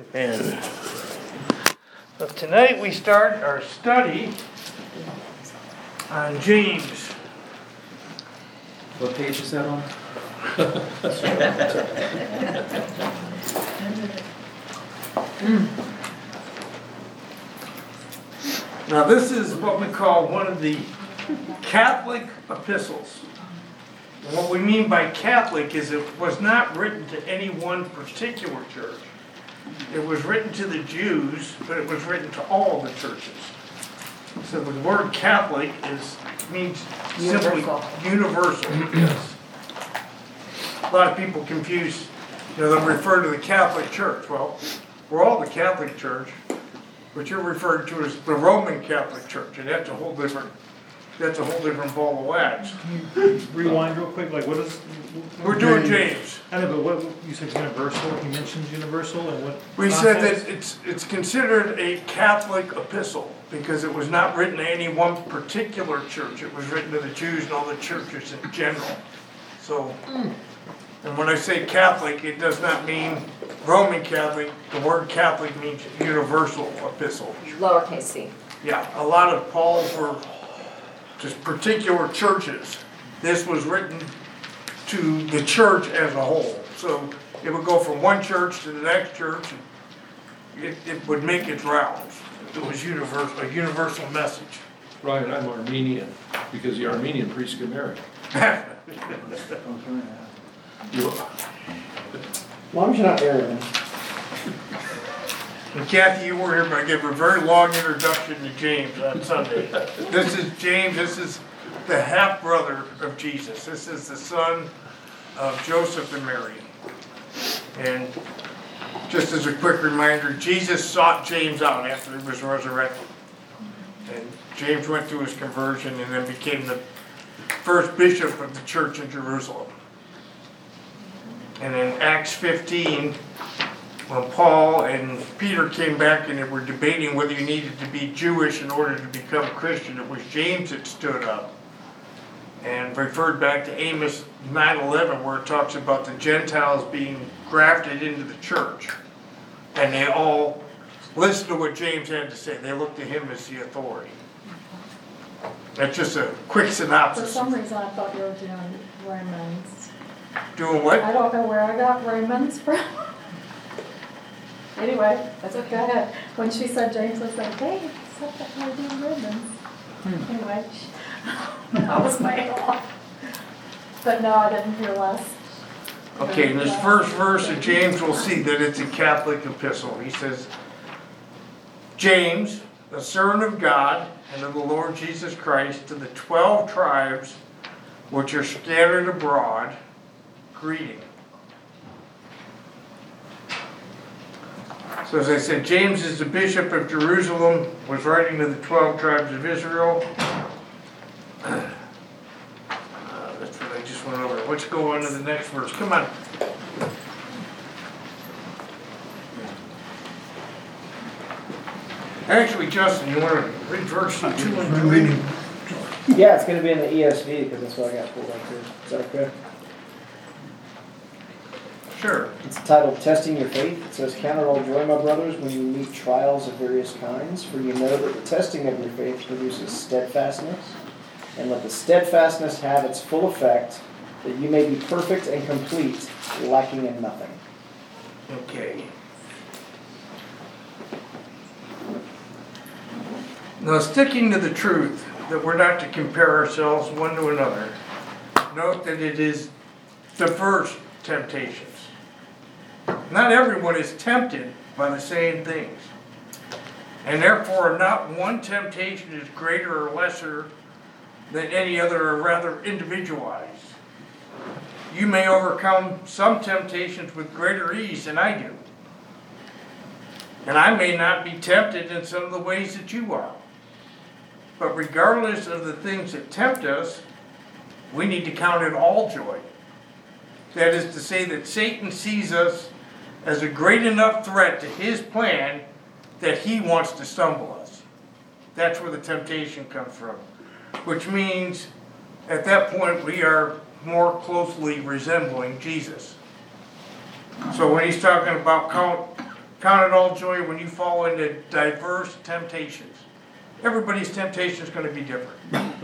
And so tonight we start our study on James. What page is that on? Now this is what we call one of the Catholic epistles. And what we mean by Catholic is it was not written to any one particular church. It was written to the Jews, but it was written to all the churches. So the word Catholic means simply universal. Yes. A lot of people confuse, they'll refer to the Catholic Church. Well, we're all the Catholic Church. What you're referring to is the Roman Catholic Church, and that's a whole different ball of wax. Can you rewind real quick? Like, what is? We're doing James. I know, but what you said universal. You mentioned universal, and what? We said that it's considered a Catholic epistle because it was not written to any one particular church. It was written to the Jews and all the churches in general. So, and when I say Catholic, it does not mean Roman Catholic. The word Catholic means universal epistle. Lowercase c. Yeah, a lot of Paul's were just particular churches. This was written to the church as a whole. So it would go from one church to the next church. And it would make its rounds. It was a universal message. Right, I'm Armenian, because the Armenian priests get married. As long as you're not Aryan. And Kathy, you were here, but I gave a very long introduction to James on Sunday. This is James. This is the half-brother of Jesus. This is the son of Joseph and Mary. And just as a quick reminder, Jesus sought James out after he was resurrected. And James went through his conversion and then became the first bishop of the church in Jerusalem. And in Acts 15, when Paul and Peter came back and they were debating whether you needed to be Jewish in order to become Christian, it was James that stood up and referred back to Amos 9:11, where it talks about the Gentiles being grafted into the church. And they all listened to what James had to say. They looked to him as the authority. That's just a quick For synopsis. some reason, I thought you were doing Raymond's. Doing what? I don't know where I got Raymond's from. Anyway, that's okay. Go ahead. When she said James, I was like, hey, except that you're doing Raymond's. Anyway, that was my off. But no, I didn't hear less. Okay, in this first verse of James, we'll see that it's a Catholic epistle. He says, James, the servant of God and of the Lord Jesus Christ, to the 12 tribes which are scattered abroad, greeting. So as I said, James is the bishop of Jerusalem, was writing to the 12 tribes of Israel. That's what I just went over. Let's go on to the next verse. Come on. Actually, Justin, you want to read verse 2 and 3? Yeah, it's going to be in the ESV because that's what I got pulled up here. Is that okay? Sure. It's titled Testing Your Faith. It says, Count it all joy, my brothers, when you meet trials of various kinds, for you know that the testing of your faith produces steadfastness. And let the steadfastness have its full effect, that you may be perfect and complete, lacking in nothing. Okay. Now, sticking to the truth that we're not to compare ourselves one to another, note that it is diverse temptations. Not everyone is tempted by the same things. And therefore, not one temptation is greater or lesser than any other, or rather individualized. You may overcome some temptations with greater ease than I do. And I may not be tempted in some of the ways that you are. But regardless of the things that tempt us, we need to count it all joy. That is to say that Satan sees us as a great enough threat to his plan that he wants to stumble us. That's where the temptation comes from. Which means at that point we are more closely resembling Jesus. So when he's talking about count Count it all joy when you fall into diverse temptations. Everybody's temptation is gonna be different.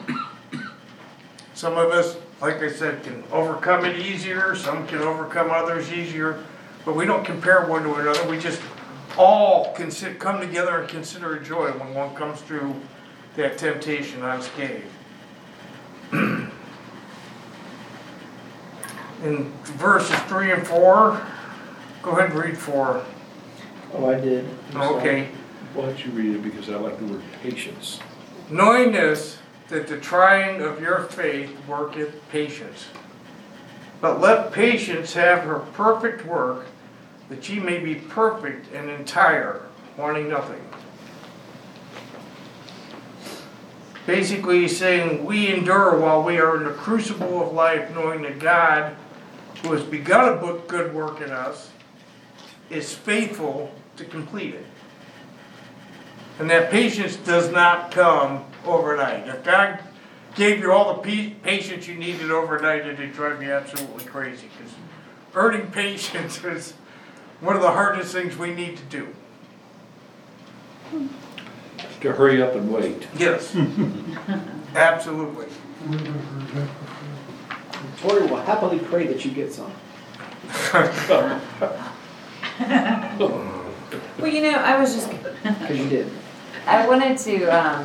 Some of us, like I said, can overcome it easier, some can overcome others easier, but we don't compare one to another, we just all come together and consider it joy when one comes through that temptation unscathed. In verses 3 and 4, go ahead and read 4. Oh, I did. I'm sorry. Okay. Why don't you read it, because I like the word patience. Knowing this, that the trying of your faith worketh patience. But let patience have her perfect work, that ye may be perfect and entire, wanting nothing. Basically, he's saying we endure while we are in the crucible of life, knowing that God, who has begun a good work in us, is faithful to complete it. And that patience does not come overnight. If God gave you all the patience you needed overnight, it'd drive you absolutely crazy. Because earning patience is one of the hardest things we need to do. To hurry up and wait. Yes, absolutely. Tori will happily pray that you get some. Well, you know, I was just, Because you did. I wanted to,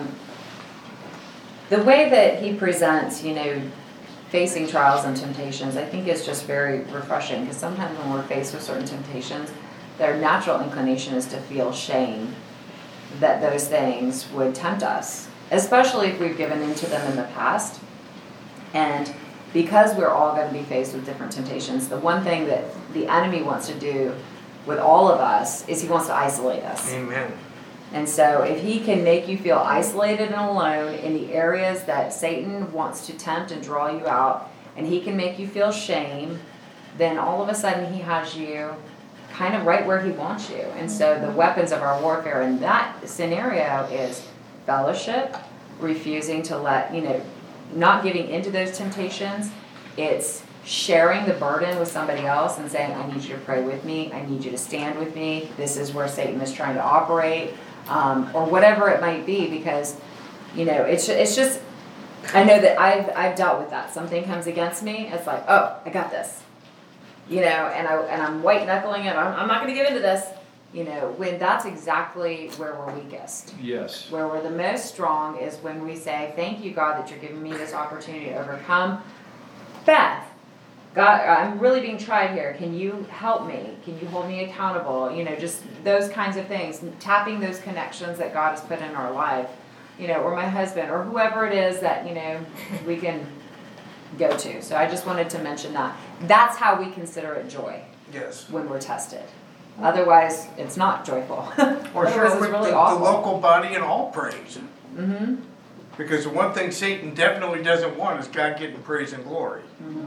the way that he presents, you know, facing trials and temptations, I think is just very refreshing, because sometimes when we're faced with certain temptations, their natural inclination is to feel shame that those things would tempt us, especially if we've given into them in the past. And because we're all going to be faced with different temptations, the one thing that the enemy wants to do with all of us is he wants to isolate us. Amen. And so if he can make you feel isolated and alone in the areas that Satan wants to tempt and draw you out, and he can make you feel shame, then all of a sudden he has you kind of right where he wants you. And so the weapons of our warfare in that scenario is fellowship, refusing to let, you know, not giving into those temptations. It's sharing the burden with somebody else and saying, I need you to pray with me, I need you to stand with me, this is where Satan is trying to operate, or whatever it might be, because, you know, it's just, I know that I've dealt with that. Something comes against me, it's like, oh, I got this. You know, and I'm white knuckling it, I'm not gonna give into this. You know, when that's exactly where we're weakest. Yes. Where we're the most strong is when we say, thank you, God, that you're giving me this opportunity to overcome. Beth, God, I'm really being tried here. Can you help me? Can you hold me accountable? You know, just those kinds of things. Tapping those connections that God has put in our life. You know, or my husband, or whoever it is that, you know, we can go to. So I just wanted to mention that. That's how we consider it joy Yes. when we're tested. Otherwise, it's not joyful. Or Otherwise, share it's with really the awful. local body in all praise. Mm-hmm. Because the one thing Satan definitely doesn't want is God getting praise and glory.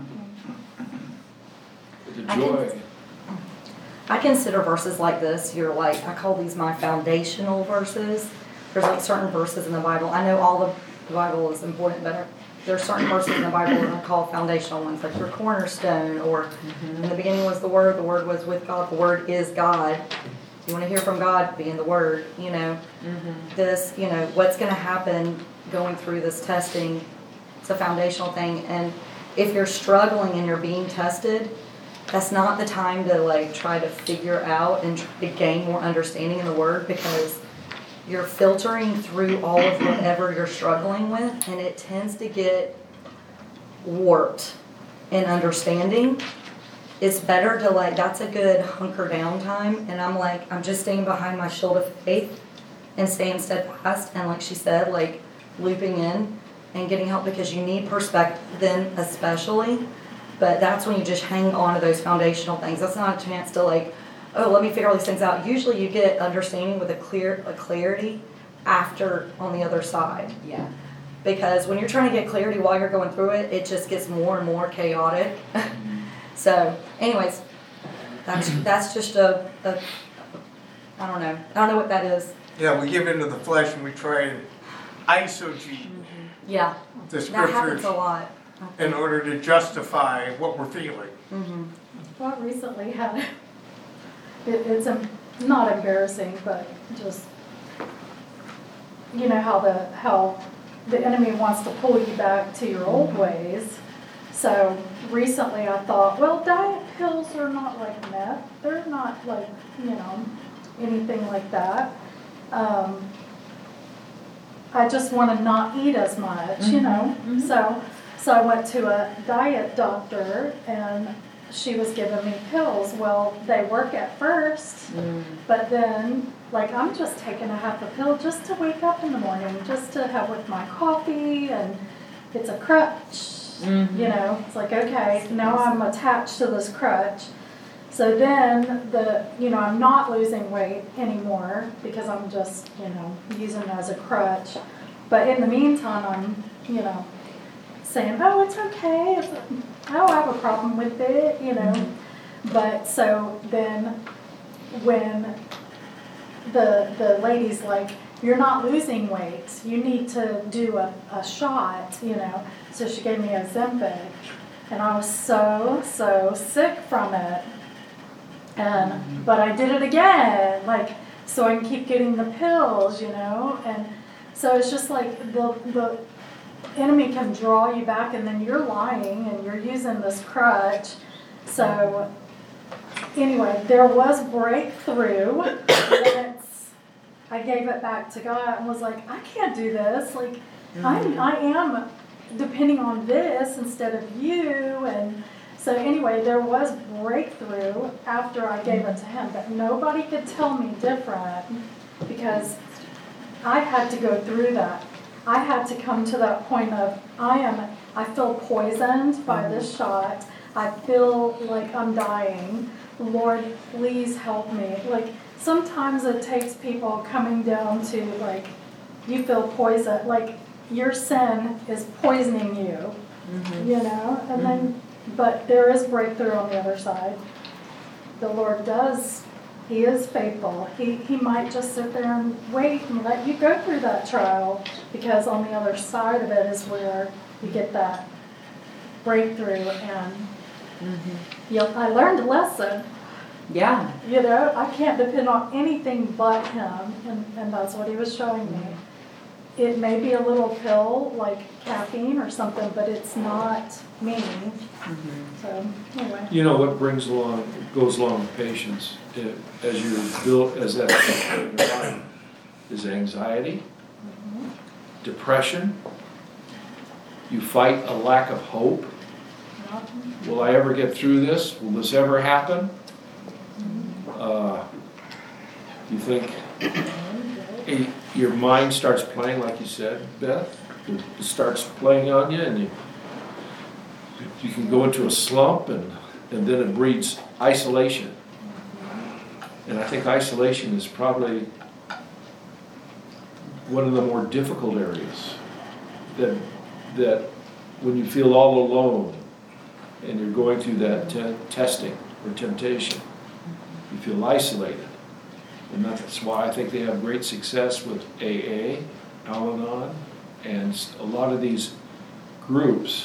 The joy. I consider verses like this, you're like, I call these my foundational verses. There's like certain verses in the Bible. I know all of the Bible is important, but there's certain verses in the Bible that I call foundational ones, like your cornerstone, or in the beginning was the Word was with God, the Word is God. You want to hear from God, be in the Word, you know. This, you know, what's going to happen going through this testing, it's a foundational thing. And if you're struggling and you're being tested, that's not the time to like try to figure out and try to gain more understanding in the Word, because you're filtering through all of whatever you're struggling with, and it tends to get warped in understanding. It's better to like, that's a good hunker down time, and I'm like, I'm just staying behind my shield of faith and staying steadfast, and like she said, like looping in and getting help, because you need perspective then especially. But that's when you just hang on to those foundational things. That's not a chance to like, oh, let me figure all these things out. Usually you get understanding with a clarity after on the other side. Yeah. Because when you're trying to get clarity while you're going through it, it just gets more and more chaotic. So anyways, that's just a I don't know what that is. Yeah, we give into the flesh and we try and eisegete Yeah, the that happens scriptures a lot. in order to justify what we're feeling. Well, I recently had, it's not embarrassing, but just, you know, how the enemy wants to pull you back to your old ways. So recently I thought, well, diet pills are not like meth. They're not like, you know, anything like that. I just want to not eat as much, you know. So I went to a diet doctor and she was giving me pills. Well, they work at first, but then, like, I'm just taking a half a pill just to wake up in the morning, just to have with my coffee, and it's a crutch. You know, it's like, okay, now I'm attached to this crutch. So then I'm not losing weight anymore because I'm just, you know, using it as a crutch. But in the meantime, I'm, you know, saying, oh, it's okay. I don't have a problem with it, you know. But so then when the lady's like, you're not losing weight, you need to do a shot, you know. So she gave me Ozempic, and I was so sick from it. But I did it again, like, so I can keep getting the pills, you know. And so it's just like the enemy can draw you back, and then you're lying and you're using this crutch. So anyway, there was breakthrough. I gave it back to God and was like, I can't do this. Like, I am depending on this instead of you. And so anyway, there was breakthrough after I gave it to him, but nobody could tell me different because I had to go through that. I had to come to that point of, I feel poisoned by this shot. I feel like I'm dying. Lord, please help me. Like, sometimes it takes people coming down to, like, you feel poison, like your sin is poisoning you, you know, and then, but there is breakthrough on the other side. The Lord does, He is faithful. He might just sit there and wait and let you go through that trial, because on the other side of it is where you get that breakthrough. And I learned a lesson. Yeah. You know, I can't depend on anything but Him, and that's what He was showing me. It may be a little pill, like caffeine or something, but it's not me. So, anyway. You know what goes along with patience as you're built as that in your life is anxiety, depression. You fight a lack of hope. Will I ever get through this? Will this ever happen? You think your mind starts playing, like you said, Beth. It starts playing on you, and you can go into a slump, and then it breeds isolation. And I think isolation is probably one of the more difficult areas. That when you feel all alone, and you're going through that testing or temptation, you feel isolated. And that's why I think they have great success with AA, Al-Anon, and a lot of these groups,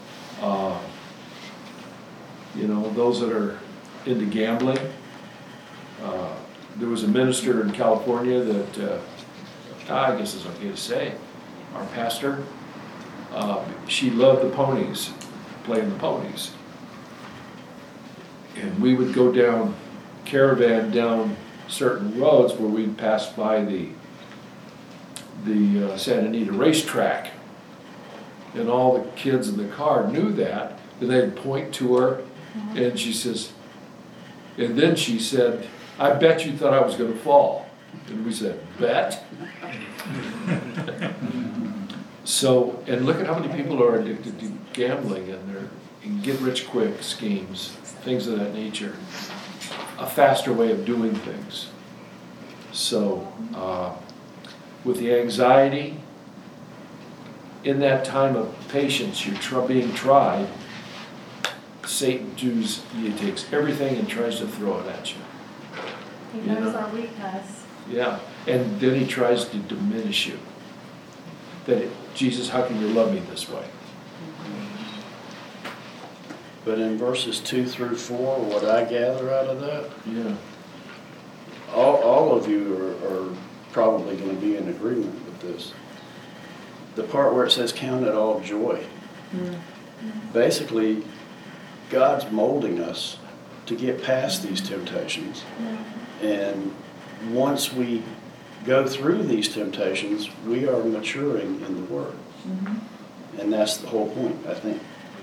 those that are into gambling. There was a minister in California that, I guess it's okay to say, our pastor, she loved the ponies, playing the ponies. And we would go caravan down certain roads where we'd pass by the Santa Anita racetrack, and all the kids in the car knew that, and they'd point to her, and and then she said, I bet you thought I was going to fall. And we said, bet? So, and look at how many people are addicted to gambling and get-rich-quick schemes, things of that nature. A faster way of doing things. So, with the anxiety, in that time of patience, you're being tried, Satan takes everything and tries to throw it at you. He knows our weakness. Yeah, and then he tries to diminish you. Jesus, how can you love me this way? But in verses 2 through 4, what I gather out of that, Yeah. all all of you are probably going to be in agreement with this. The part where it says count it all joy. Basically, God's molding us to get past these temptations. And once we go through these temptations, we are maturing in the Word. And that's the whole point, I think.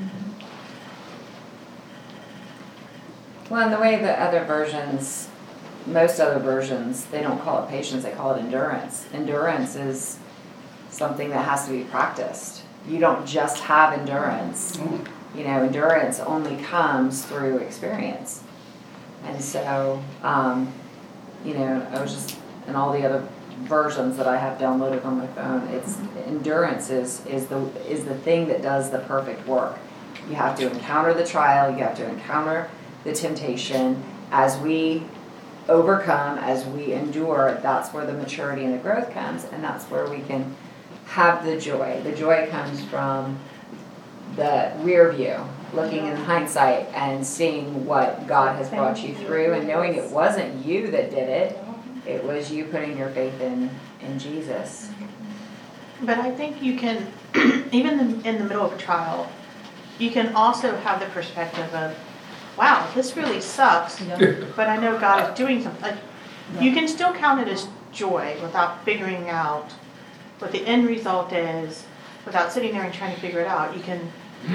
Well, and the way that other versions, most other versions, they don't call it patience, they call it endurance. Endurance is something that has to be practiced. You don't just have endurance. You know, endurance only comes through experience. And so, you know, I was just, in all the other versions that I have downloaded on my phone, it's endurance is the thing that does the perfect work. You have to encounter the trial, you have to encounter the temptation. As we overcome, as we endure, that's where the maturity and the growth comes, and that's where we can have the joy. The joy comes from the rear view, looking in hindsight and seeing what God has brought you through, and knowing it wasn't you that did it, it was you putting your faith in Jesus. But I think you can, even in the middle of a trial, you can also have the perspective of, wow, this really sucks, but I know God is doing something. Like, you can still count it as joy without figuring out what the end result is, without sitting there and trying to figure it out. You can,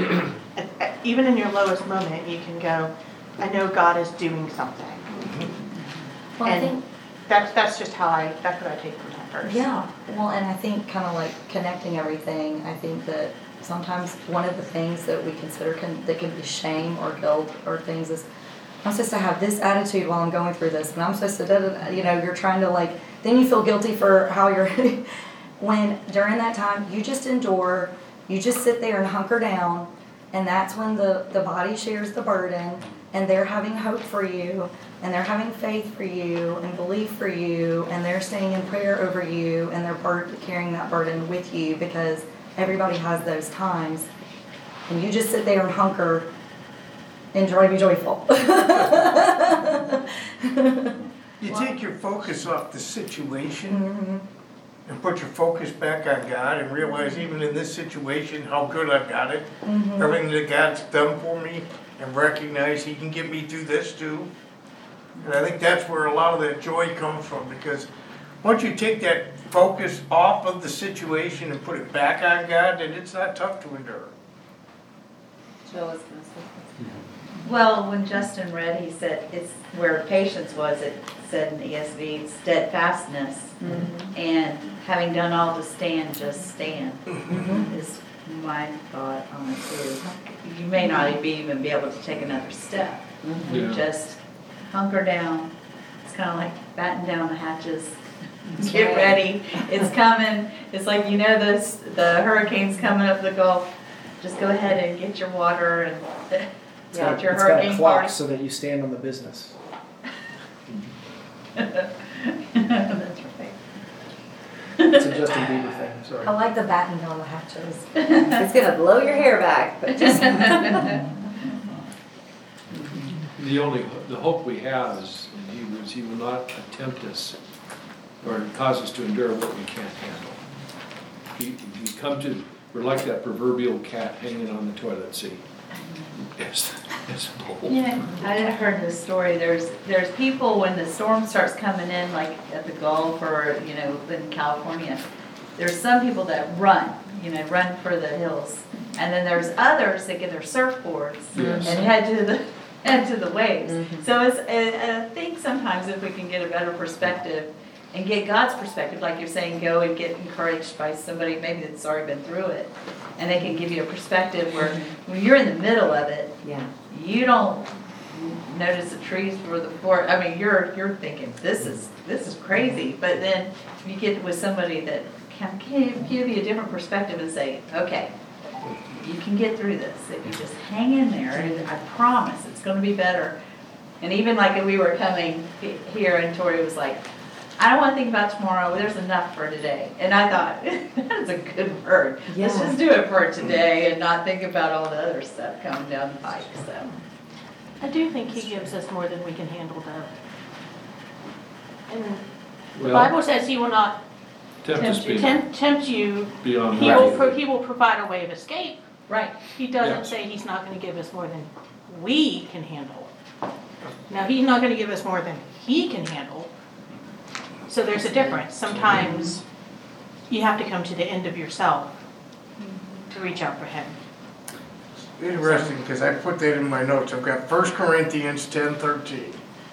even in your lowest moment, you can go, I know God is doing something. Well, I think, that's just that's what I take from that verse. yeah, well, and I think kind of like connecting everything, I think that sometimes one of the things that we consider that can be shame or guilt or things is, I'm supposed to have this attitude while I'm going through this, and I'm supposed to, you know, you're trying to like, then you feel guilty for how you're, when during that time, you just endure, you just sit there and hunker down, and that's when the body shares the burden, and they're having hope for you, and they're having faith for you, and belief for you, and they're staying in prayer over you, and they're carrying that burden with you, because everybody has those times, and you just sit there and hunker and try to be joyful. You take your focus off the situation and put your focus back on God and realize even in this situation how good I've got it, everything that God's done for me, and recognize He can get me through this too. And I think that's where a lot of that joy comes from, because once you take that focus off of the situation and put it back on God, then it's not tough to endure. Jill is going to say. Well, when Justin read, he said it's where patience was, it said in the ESV, steadfastness. And having done all to stand, just stand, is my thought on it too. You may not even be able to take another step. Yeah. Just hunker down. It's kind of like batten down the hatches. Get ready. It's coming. It's like, you know, the hurricane's coming up the Gulf. Just go ahead and get your water and get your It's got a hurricane clock party. so that you stand on the business. That's right. It's a Justin Bieber thing, sorry. I like the batten down the hatches. It's going to blow your hair back, but just. The hope we have is He will not tempt us or cause us to endure what we can't handle. He come to, we're like that proverbial cat hanging on the toilet seat. It's bold. Yeah, I heard this story. There's people when the storm starts coming in, like at the Gulf or, you know, in California, there's some people that run for the hills. And then there's others that get their surfboards Yes. and head to the waves. So it's, I think sometimes if we can get a better perspective and get God's perspective, like you're saying, go and get encouraged by somebody maybe that's already been through it, and they can give you a perspective where when you're in the middle of it, you don't notice the trees for the forest. I mean, you're thinking this is crazy, but then you get with somebody that can give you a different perspective and say, okay, you can get through this if you just hang in there, and I promise it's going to be better. And even like we were coming here, and Tori was like, I don't want to think about tomorrow. There's enough for today. And I thought, that's a good word. Yeah. Let's just do it for today and not think about all the other stuff coming down the pike. So, I do think He gives us more than we can handle, though. And The Well, Bible says he will not tempt us tempt you. beyond He that. will, he will provide a way of escape. Right. He doesn't Yes. say he's not gonna give us more than we can handle. Now, he's not gonna give us more than he can handle. So there's a difference. Sometimes you have to come to the end of yourself to reach out for him. Interesting, because I put that in my notes. I've got 1 Corinthians 10:13.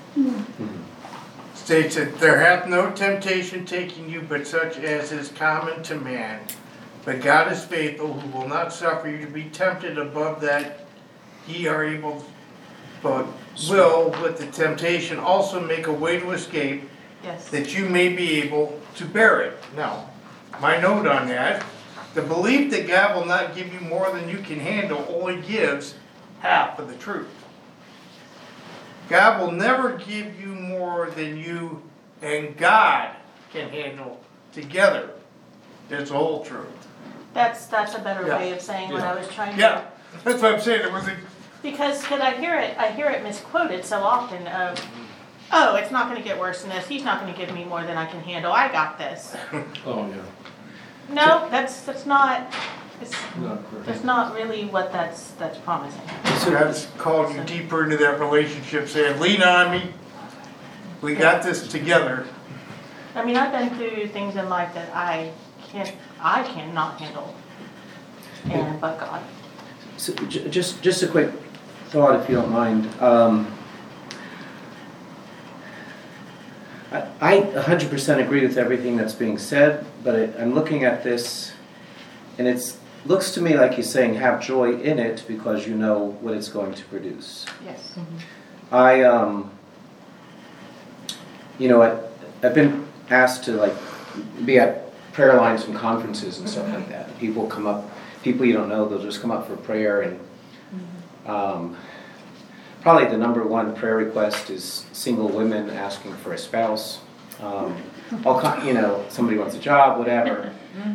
States that there hath no temptation taking you but such as is common to man. But God is faithful, who will not suffer you to be tempted above that ye are able, but will with the temptation also make a way to escape, Yes. that you may be able to bear it. Now, my note on that, the belief that God will not give you more than you can handle only gives half of the truth. God will never give you more than you and God can handle together. It's the whole truth. That's a better Yeah. way of saying what I was trying to. Yeah, that's what I'm saying. It was a, Because I hear it misquoted so often of, oh, it's not gonna get worse than this, he's not gonna give me more than I can handle, I got this. Oh, yeah, No, that's not, it's, not correct. that's not really what that's promising. God's called you deeper into that relationship, saying, lean on me. We got this together. I mean, I've been through things in life that I cannot handle. And, but God. So, just a quick thought, if you don't mind. I 100% agree with everything that's being said, but I'm looking at this, and it looks to me like he's saying have joy in it because you know what it's going to produce. Yes. I've been asked to be at prayer lines and conferences and stuff like that. People come up, people you don't know, they'll just come up for prayer, and probably the number one prayer request is single women asking for a spouse. Somebody wants a job, whatever.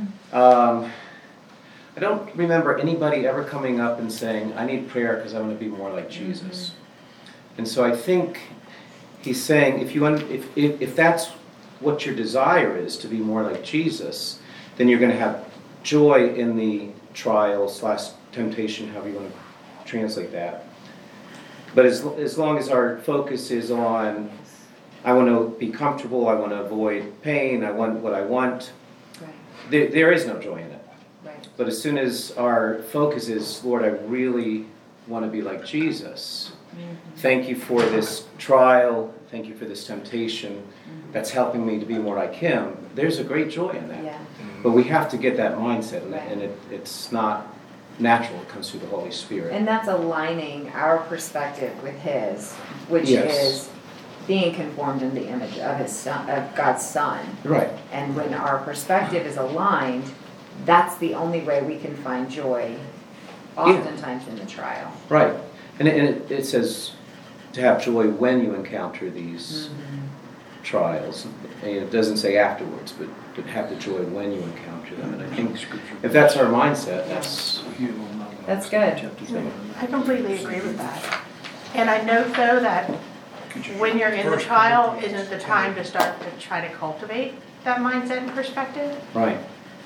I don't remember anybody ever coming up and saying, I need prayer because I want to be more like Jesus. And so I think he's saying, if that's what your desire is, to be more like Jesus, then you're going to have joy in the trial / temptation, however you want to translate that. But as long as our focus is on, I want to be comfortable, I want to avoid pain, I want what I want, Right. there is no joy in it. Right. But as soon as our focus is, Lord, I really want to be like Jesus, thank you for this trial, thank you for this temptation that's helping me to be more like him, there's a great joy in that. Yeah. But we have to get that mindset, Right. and it's not natural, it comes through the Holy Spirit. And that's aligning our perspective with his, which Yes. is being conformed in the image of his son, of God's Son. Right. And when our perspective is aligned, that's the only way we can find joy, oftentimes in the trial. Right. And it says to have joy when you encounter these trials. And it doesn't say afterwards, but to have the joy when you encounter them. And I think if that's our mindset, that's That's good. I completely agree with that. And I note though that when you're in the trial isn't the time to start to try to cultivate that mindset and perspective. right.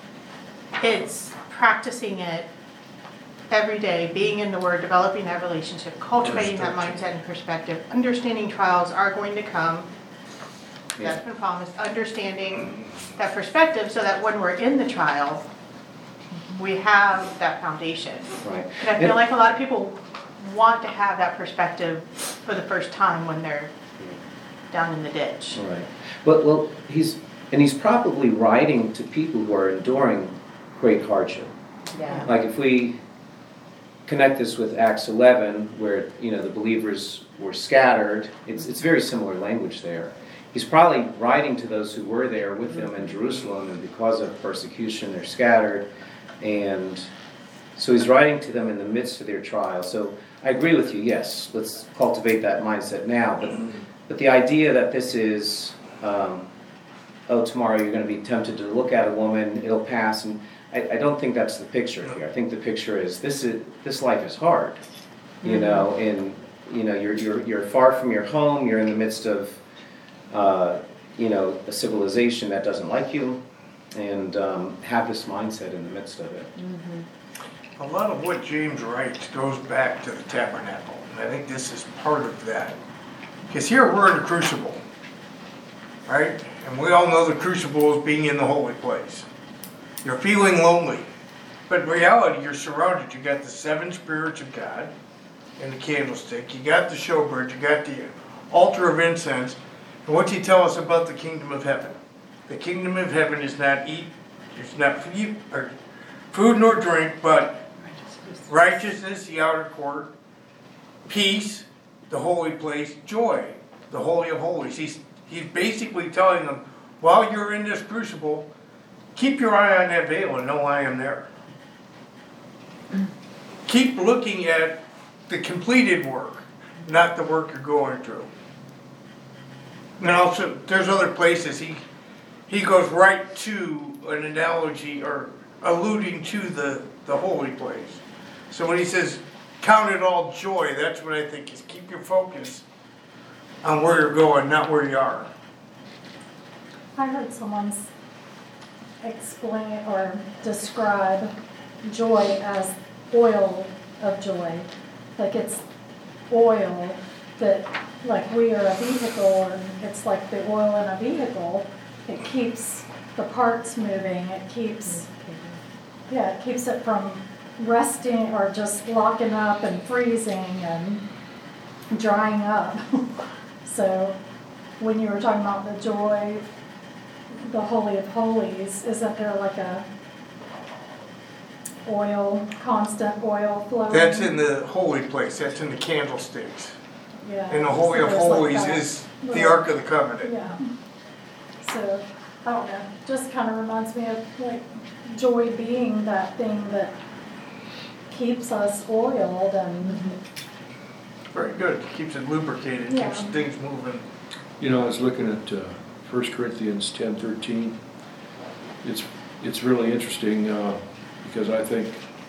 It's practicing it every day, being in the Word, developing that relationship, cultivating that mindset and perspective, understanding trials are going to come. That's been promised. Understanding that perspective so that when we're in the trial, we have that foundation. Right. And I feel like a lot of people want to have that perspective for the first time when they're down in the ditch. Right. Well, he's probably writing to people who are enduring great hardship. Yeah. Like if we connect this with Acts 11, where the believers were scattered, it's very similar language there. He's probably writing to those who were there with them in Jerusalem, and because of persecution, they're scattered, and so he's writing to them in the midst of their trial. So I agree with you. Yes, let's cultivate that mindset now. But the idea that this is, tomorrow you're going to be tempted to look at a woman, it'll pass, and I don't think that's the picture here. I think the picture is this life is hard, and you're far from your home. You're in the midst of a civilization that doesn't like you, and have this mindset in the midst of it. A lot of what James writes goes back to the tabernacle, and I think this is part of that. Because here we're in a crucible, right? And we all know the crucible is being in the holy place. You're feeling lonely, but in reality you're surrounded. You got the 7 spirits of God in the candlestick, you got the showbread, you got the altar of incense. And what's he tell us about the kingdom of heaven? The kingdom of heaven is not food nor drink, but righteousness, the outer court, peace, the holy place, joy, the holy of holies. He's basically telling them, while you're in this crucible, keep your eye on that veil and know I am there. Keep looking at the completed work, not the work you're going through. And also, there's other places he goes right to an analogy or alluding to the holy place. So when he says, count it all joy, that's what I think is keep your focus on where you're going, not where you are. I heard someone explain or describe joy as oil of joy. Like it's oil that, like we are a vehicle, and it's like the oil in a vehicle. It keeps the parts moving. It keeps it from resting or just locking up and freezing and drying up. So when you were talking about the joy, the Holy of Holies, isn't there like a constant oil flowing? That's in the holy place. That's in the candlesticks. Yeah. And the Holy So of there's like Holies that is the little- Ark of the Covenant. Yeah. So, I don't know, just kind of reminds me of like joy being that thing that keeps us oiled and, Very good. Keeps it lubricated, Yeah. keeps things moving. I was looking at 1 Corinthians 10:13. It's really interesting because I think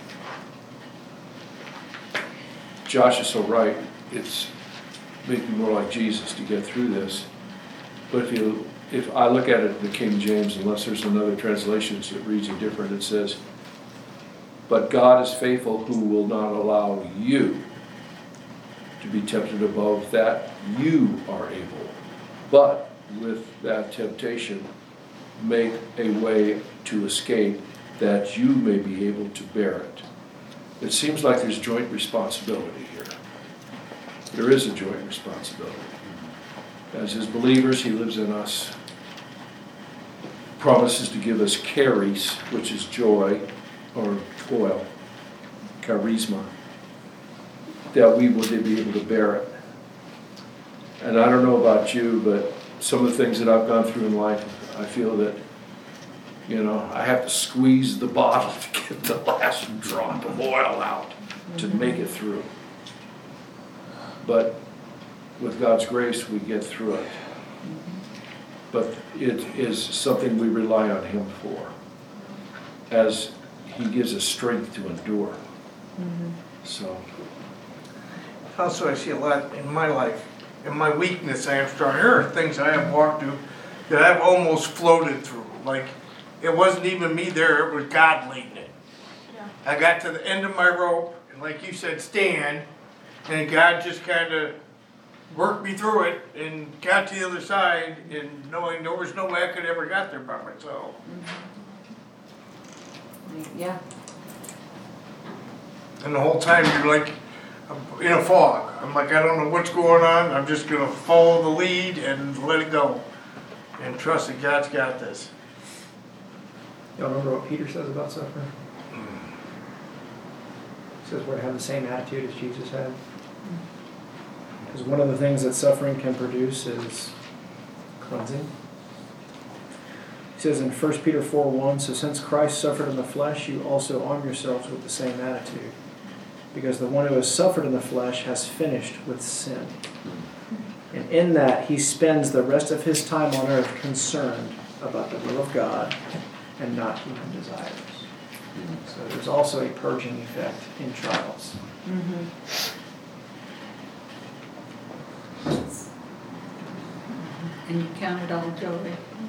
Josh is so right. It's making more like Jesus to get through this. But if I look at it in the King James, unless there's another translation that reads it different, it says, "But God is faithful, who will not allow you to be tempted above that you are able, but with that temptation make a way to escape, that you may be able to bear it." It seems like there's joint responsibility here. There is a joint responsibility. As his believers, he lives in us, promises to give us charis, which is joy or toil, charisma, that we will be able to bear it. And I don't know about you, but some of the things that I've gone through in life, I feel that, I have to squeeze the bottle to get the last drop of oil out to make it through. But with God's grace, we get through it. But it is something we rely on Him for, as He gives us strength to endure. So. Also, I see a lot in my life. In my weakness, I am strong. There are things I have walked through that I've almost floated through. Like, it wasn't even me there, it was God leading it. yeah. I got to the end of my rope, and like you said, stand, and God just kind of worked me through it and got to the other side, and knowing there was no way I could ever got there by myself. Yeah. And the whole time you're like in a fog. I'm like, I don't know what's going on. I'm just going to follow the lead and let it go. And trust that God's got this. Y'all remember what Peter says about suffering? He says we're to have the same attitude as Jesus had. Because one of the things that suffering can produce is cleansing. He says in 1 Peter 4:1, "So since Christ suffered in the flesh, you also arm yourselves with the same attitude. Because the one who has suffered in the flesh has finished with sin." And in that, he spends the rest of his time on earth concerned about the will of God and not human desires. So there's also a purging effect in trials. And you count it all joy.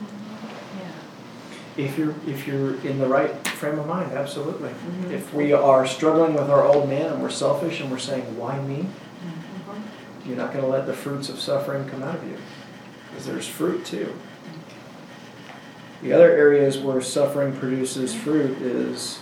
If you're in the right frame of mind, absolutely. If we are struggling with our old man and we're selfish and we're saying, why me? You're not going to let the fruits of suffering come out of you. Because there's fruit too. The other areas where suffering produces fruit is,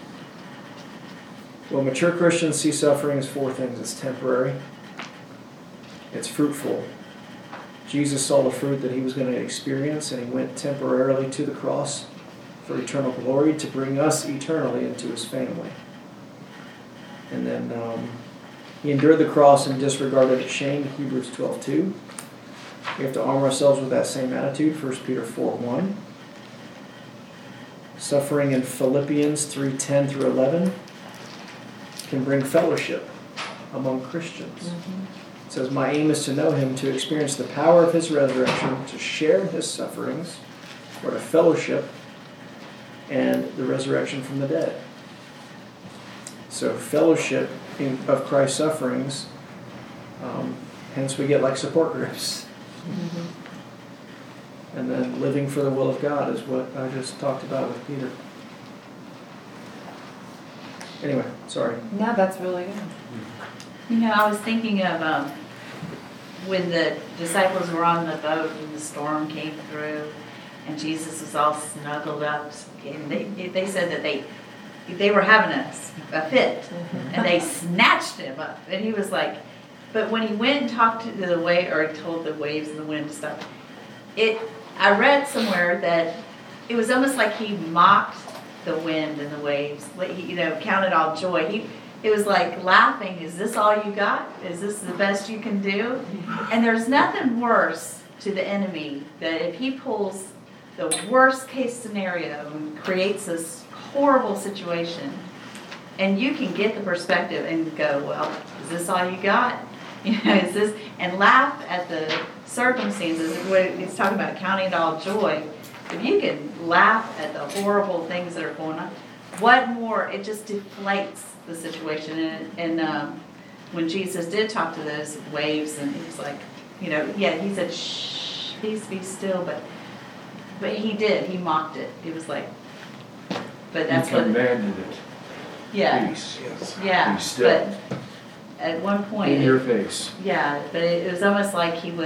well, mature Christians see suffering as four things. It's temporary. It's fruitful. Jesus saw the fruit that he was going to experience, and he went temporarily to the cross for eternal glory to bring us eternally into his family. And then he endured the cross and disregarded its shame, Hebrews 12:2. We have to arm ourselves with that same attitude, 1 Peter 4:1. Suffering in Philippians 3:10 through 11 can bring fellowship among Christians. It says, my aim is to know him, to experience the power of his resurrection, to share in his sufferings, or to fellowship, and the resurrection from the dead. So fellowship of Christ's sufferings, hence we get like support groups. And then living for the will of God is what I just talked about with Peter. Anyway, sorry. No, that's really good. You know, I was thinking of when the disciples were on the boat and the storm came through and Jesus was all snuggled up, and they said that they were having a fit, and they snatched him up, and he was like, but when he went and talked to the wave, or told the waves and the wind to stop, I read somewhere that it was almost like he mocked the wind and the waves, he, counted all joy. It was like laughing, is this all you got? Is this the best you can do? And there's nothing worse to the enemy that if he pulls the worst case scenario and creates this horrible situation, and you can get the perspective and go, well, is this all you got? Is this, and laugh at the circumstances. What he's talking about, counting it all joy. If you can laugh at the horrible things that are going on, what more? It just deflates the situation. And when Jesus did talk to those waves, and he was like, he said, shh, peace, be still, but he did. He mocked it. He was like, but that's he commanded it. Yeah. Peace. Yeah. Be still. But at one point, in your face. Yeah, but it was almost like it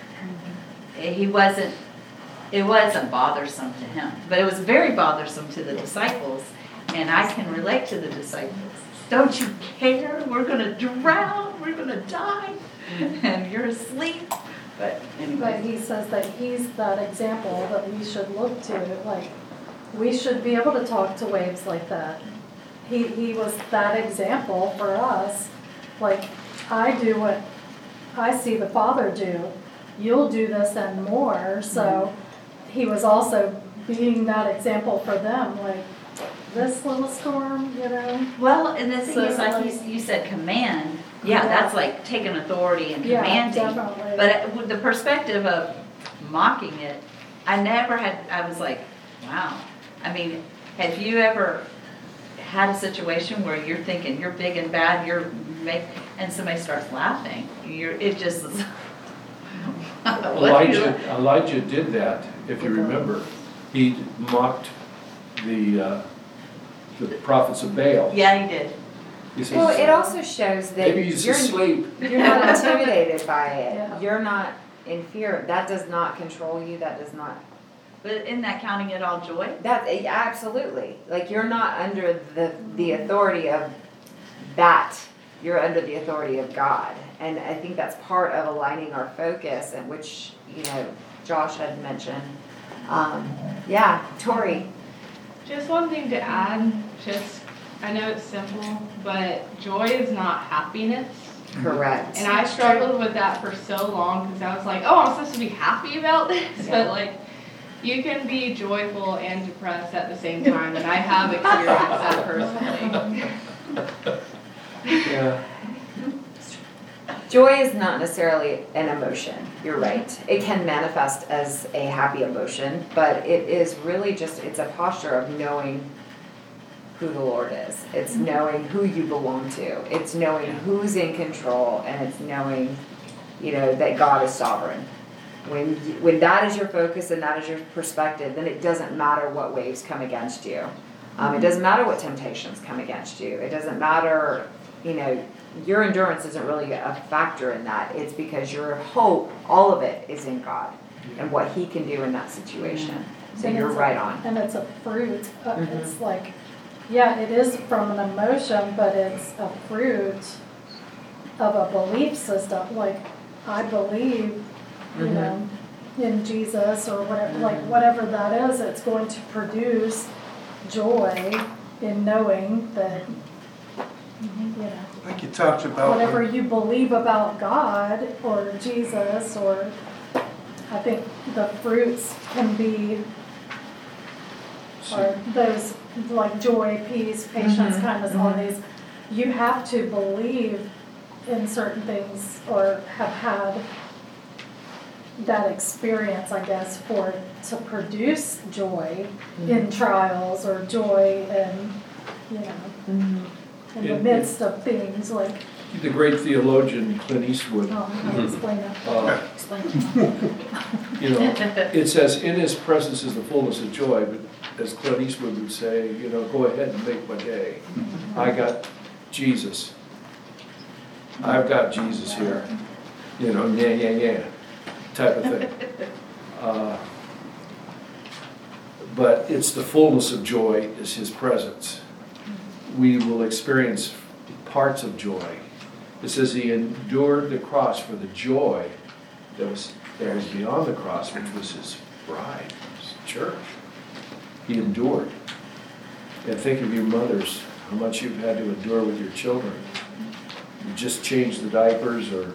wasn't bothersome to him, but it was very bothersome to the disciples, and I can relate to the disciples. Don't you care? We're going to drown. We're going to die. And you're asleep. But anyway. But he says that he's that example that we should look to. Like, we should be able to talk to waves like that. He was that example for us. Like, I do what I see the Father do. You'll do this and more. So he was also being that example for them. Like, this little storm, Well, and the thing is, like you said, command. Yeah, that's like taking authority and commanding. Yeah, definitely. But with the perspective of mocking it, I was like, wow. I mean, have you ever had a situation where you're thinking you're big and bad, and somebody starts laughing? It just is. Elijah did that, if you remember. He mocked the prophets of Baal. Yeah, he did. He says, Well, it also shows that maybe he's asleep. You're not intimidated by it. Yeah. You're not in fear. That does not control you. That does not. But isn't that counting it all joy? That absolutely. Like, you're not under the authority of that. You're under the authority of God. And I think that's part of aligning our focus, and which, Josh had mentioned. Yeah, Tori. Just one thing to add, I know it's simple, but joy is not happiness. Correct. And I struggled with that for so long because I was like, oh, I'm supposed to be happy about this. Yeah. But you can be joyful and depressed at the same time, and I have experienced that personally. Yeah. Joy is not necessarily an emotion. You're right. It can manifest as a happy emotion, but it is really it's a posture of knowing who the Lord is. It's knowing who you belong to. It's knowing who's in control, and it's knowing, that God is sovereign. When that is your focus and that is your perspective, then it doesn't matter what waves come against you. It doesn't matter what temptations come against you. It doesn't matter, your endurance isn't really a factor in that. It's because your hope, all of it, is in God and what He can do in that situation. So And you're it's right on. And it's a fruit. It's like, yeah, it is from an emotion, but it's a fruit of a belief system. Like, I believe, in Jesus or whatever, like whatever that is, it's going to produce joy in knowing that, Like you talked about. whatever you believe about God or Jesus, or I think the fruits can be, or those like joy, peace, patience, kindness, all these, you have to believe in certain things or have had that experience, I guess, to produce joy in trials or joy in the midst of things like. The great theologian Clint Eastwood, I'll explain that. it says, in His presence is the fullness of joy, but as Clint Eastwood would say, go ahead and make my day. I got Jesus. I've got Jesus here. Yeah, type of thing. But it's the fullness of joy is His presence. We will experience parts of joy. It says He endured the cross for the joy that was beyond the cross, which was His bride, His church. He endured. And think of you mothers, how much you've had to endure with your children. You just change the diapers, or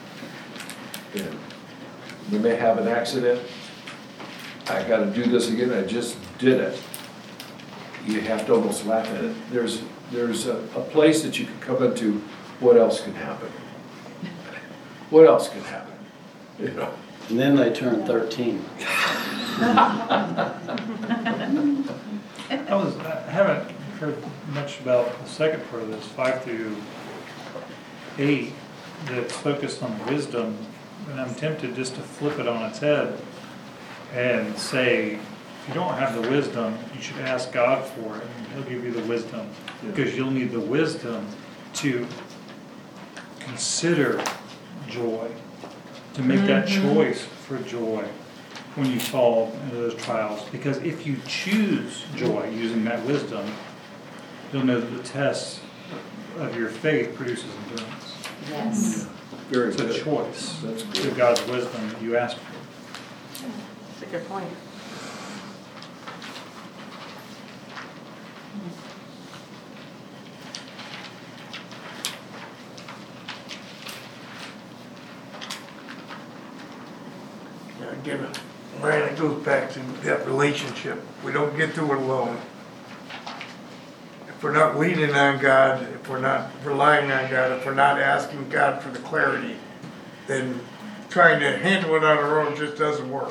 they may have an accident. I got to do this again. I just did it. You have to almost laugh at it. There's a place that you can come into. What else can happen? What else can happen? And then they turn 13. I haven't heard much about the second part of this, 5 through 8, that's focused on wisdom, and I'm tempted just to flip it on its head and say, if you don't have the wisdom, you should ask God for it, and He'll give you the wisdom, because you'll need the wisdom to consider joy, to make that choice for joy when you fall into those trials. Because if you choose joy using that wisdom, you'll know that the test of your faith produces endurance. Yes. Very It's good. a choice That's to good. God's wisdom that you ask for. That's a good point. Again, Brian, it goes back to that relationship. We don't get through it alone. If we're not leaning on God, if we're not relying on God, if we're not asking God for the clarity, then trying to handle it on our own just doesn't work.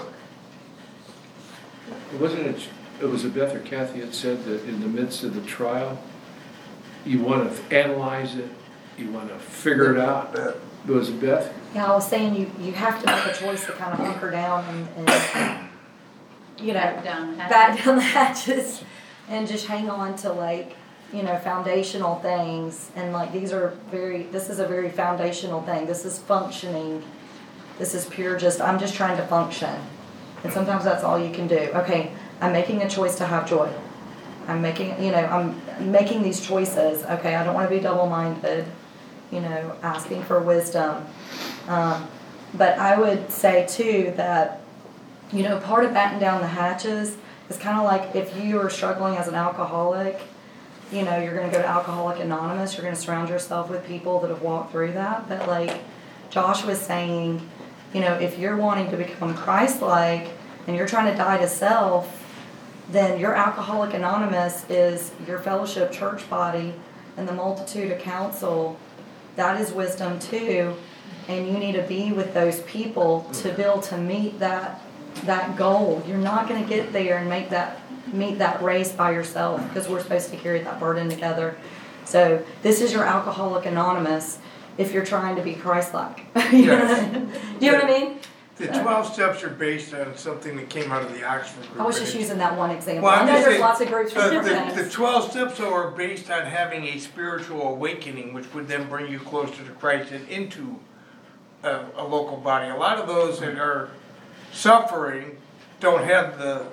It was Beth or Kathy had said that in the midst of the trial, you want to analyze it, you want to figure it out. Was it Beth? Yeah, I was saying you have to make a choice to kind of hunker down and Back down. back down the hatches and just hang on to foundational things. And this is a very foundational thing. This is functioning. This is pure I'm just trying to function. And sometimes that's all you can do. Okay, I'm making a choice to have joy. I'm making these choices. Okay, I don't want to be double-minded. Asking for wisdom. But I would say too that, part of batten down the hatches is kind of like if you are struggling as an alcoholic, you're going to go to Alcoholics Anonymous, you're going to surround yourself with people that have walked through that. But like Josh was saying, if you're wanting to become Christ-like and you're trying to die to self, then your Alcoholics Anonymous is your fellowship church body and the multitude of counsel. That is wisdom too, and you need to be with those people to be able to meet that goal. You're not going to get there and meet that race by yourself, because we're supposed to carry that burden together. So this is your Alcoholics Anonymous if you're trying to be Christ-like. Do you know what I mean? The 12 steps are based on something that came out of the Oxford group. I was and just it- using that one example. Well, I I'm know just there's saying, lots of groups for different the things. 12 steps though are based on having a spiritual awakening, which would then bring you closer to Christ and into a local body. A lot of those that are suffering don't have the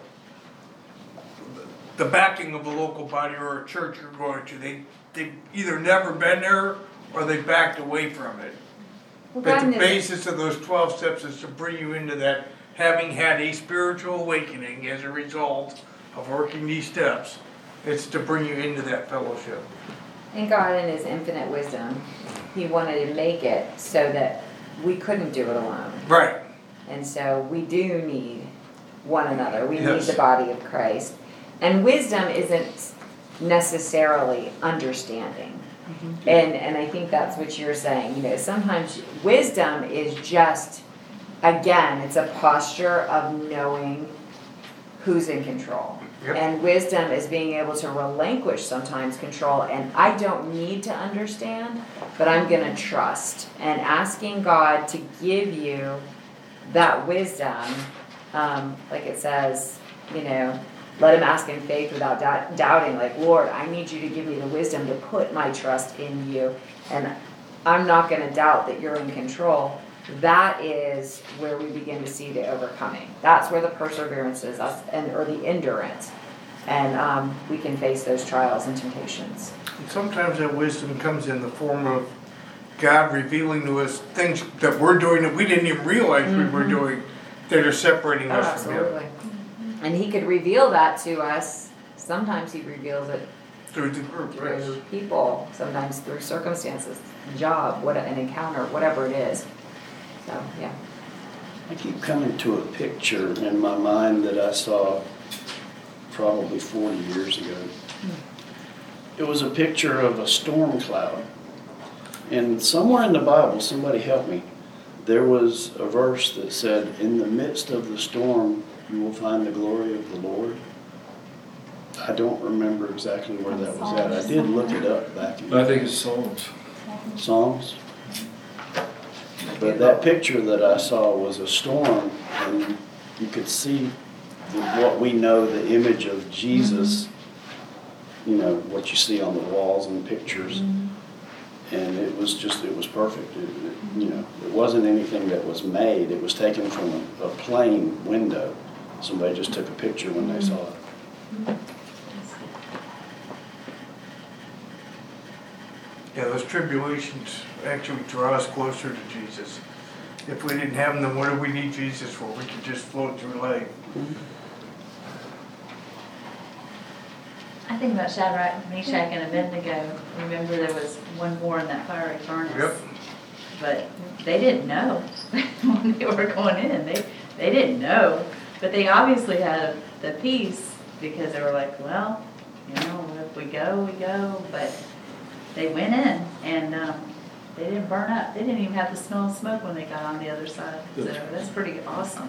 backing of a local body or a church you're going to. They've either never been there or they backed away from it. Well, But God the knew- basis of those 12 steps is to bring you into that, having had a spiritual awakening as a result of working these steps. It's to bring you into that fellowship. And God, in His infinite wisdom, He wanted to make it so that we couldn't do it alone. Right. And so we do need one another. We need Yes. the body of Christ. And wisdom isn't necessarily understanding. And I think that's what you're saying. You know, sometimes wisdom is just, again, it's a posture of knowing who's in control. Yep. And wisdom is being able to relinquish sometimes control. And I don't need to understand, but I'm going to trust. And asking God to give you that wisdom, like it says, you know, let him ask in faith without doubting, like, Lord, I need you to give me the wisdom to put my trust in you. And I'm not going to doubt that you're in control. That is where we begin to see the overcoming. That's where the perseverance is, or the endurance. And we can face those trials and temptations. And sometimes that wisdom comes in the form of God revealing to us things that we're doing that we didn't even realize we were doing that are separating Oh, us from Him. absolutely. And He could reveal that to us. Sometimes He reveals it Through the group, right? through people, sometimes through circumstances, job, an encounter, whatever it is. So, yeah. I keep coming to a picture in my mind that I saw probably 40 years ago. It was a picture of a storm cloud. And somewhere in the Bible, somebody help me, there was a verse that said, in the midst of the storm, you will find the glory of the Lord. I don't remember exactly where that was at. I did look it up back in I think it's Psalms. Psalms. But that picture that I saw was a storm, and you could see what we know, the image of Jesus, you know, what you see on the walls and pictures. And it was perfect. You know, it wasn't anything that was made. It was taken from a plane window. Somebody just took a picture when they saw it. Yeah, those tribulations actually draw us closer to Jesus. If we didn't have them, then what do we need Jesus for? We could just float through life. I think about Shadrach, Meshach, and Abednego. Remember, there was one more in that fiery furnace. Yep. But they didn't know when they were going in. They didn't know. But they obviously had the peace because they were like, well, you know, if we go, we go. But they went in and they didn't burn up. They didn't even have the smell of smoke when they got on the other side. So that's pretty awesome.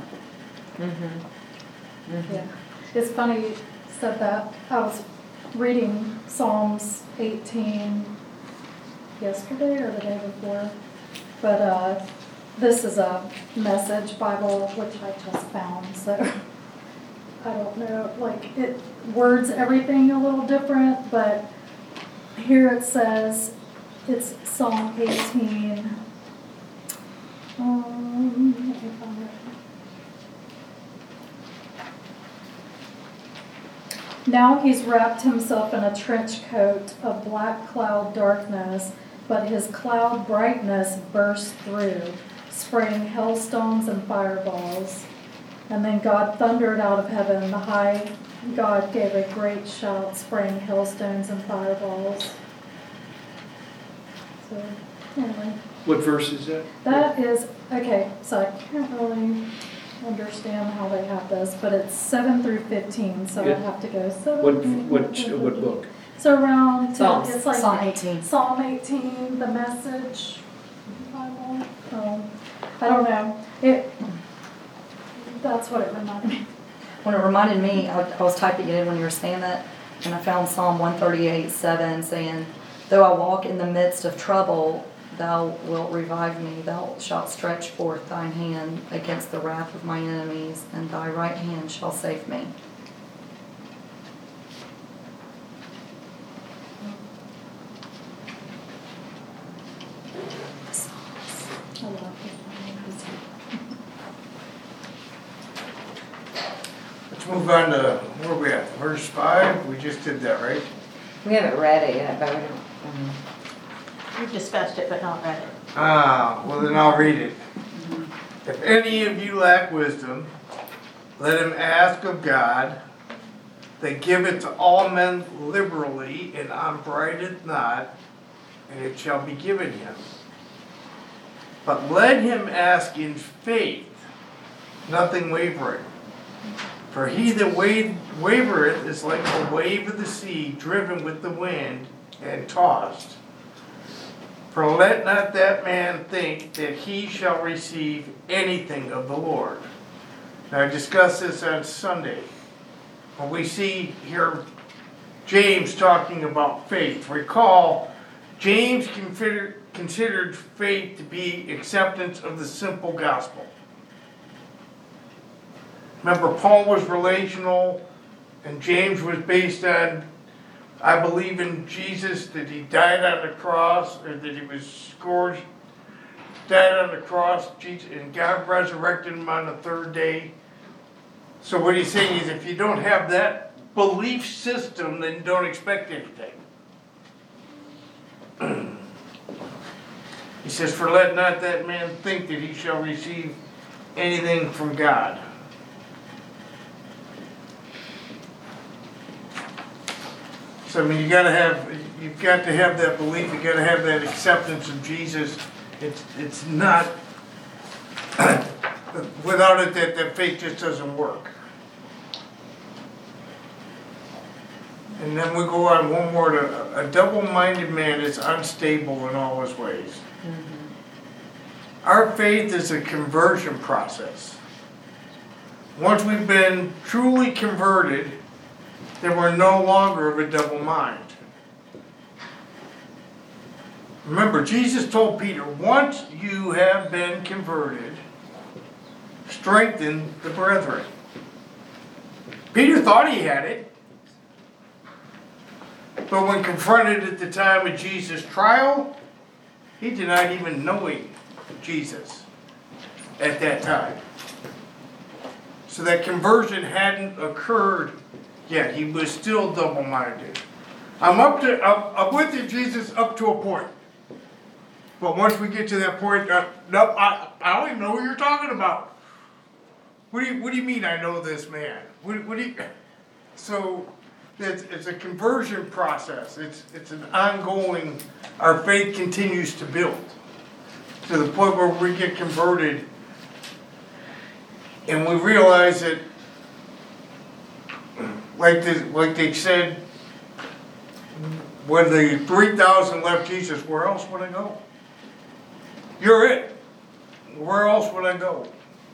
Yeah. It's funny you said that. I was reading Psalms 18 yesterday or the day before. But this is a Message Bible, which I just found. So I don't know, like it words everything a little different, but here it says, it's Psalm 18. Let me find it. Now he's wrapped himself in a trench coat of black cloud darkness, but his cloud brightness burst through, spraying hailstones and fireballs. And then God thundered out of heaven. The high God gave a great shout, spraying hailstones and fireballs. So, anyway. What verse is that? That is, okay, so I can't really understand how they have this, but it's 7 through 15, so Yeah. I'd have to go 7. What book? So around, Psalms. it's like Psalm 18. Psalm 18, the Message Bible. I don't know. That's what it reminded me. When it reminded me, I was typing it in when you were saying that, and I found Psalm 138:7 saying, though I walk in the midst of trouble, thou wilt revive me. Thou shalt stretch forth thine hand against the wrath of my enemies, and thy right hand shall save me. I love this. Let's move on to, where are we at? Verse 5, we just did that, right? We haven't read it yet, but we don't. We've discussed it, but not read it. Well then I'll read it. If any of you lack wisdom, let him ask of God, that giveth to all men liberally, and upbraideth not, and it shall be given him. But let him ask in faith, nothing wavering. For he that wavereth is like a wave of the sea, driven with the wind and tossed. For let not that man think that he shall receive anything of the Lord. Now I discussed this on Sunday. When we see here James talking about faith, recall James considered faith to be acceptance of the simple gospel. Remember, Paul was relational, and James was based on, I believe in Jesus, that he died on the cross, or that he was scourged, died on the cross, Jesus, and God resurrected him on the third day. So what he's saying is, if you don't have that belief system, then don't expect anything. He says, for let not that man think that he shall receive anything from God. So I mean, you've got to have that belief. You got to have that acceptance of Jesus. It's not without it that faith just doesn't work. And then we go on one more to a double-minded man is unstable in all his ways. Our faith is a conversion process. Once we've been truly converted, then we're no longer of a double mind. Remember, Jesus told Peter, once you have been converted, strengthen the brethren. Peter thought he had it, but when confronted at the time of Jesus' trial, he denied even knowing Jesus at that time. So that conversion hadn't occurred yet. He was still double-minded. I'm with you, Jesus, up to a point. But once we get to that point, nope, I don't even know who you're talking about. What do you mean I know this man? So it's a conversion process. It's an ongoing, our faith continues to build to the point where we get converted and we realize that, like they said, when the 3,000 left Jesus, where else would I go? You're it. Where else would I go?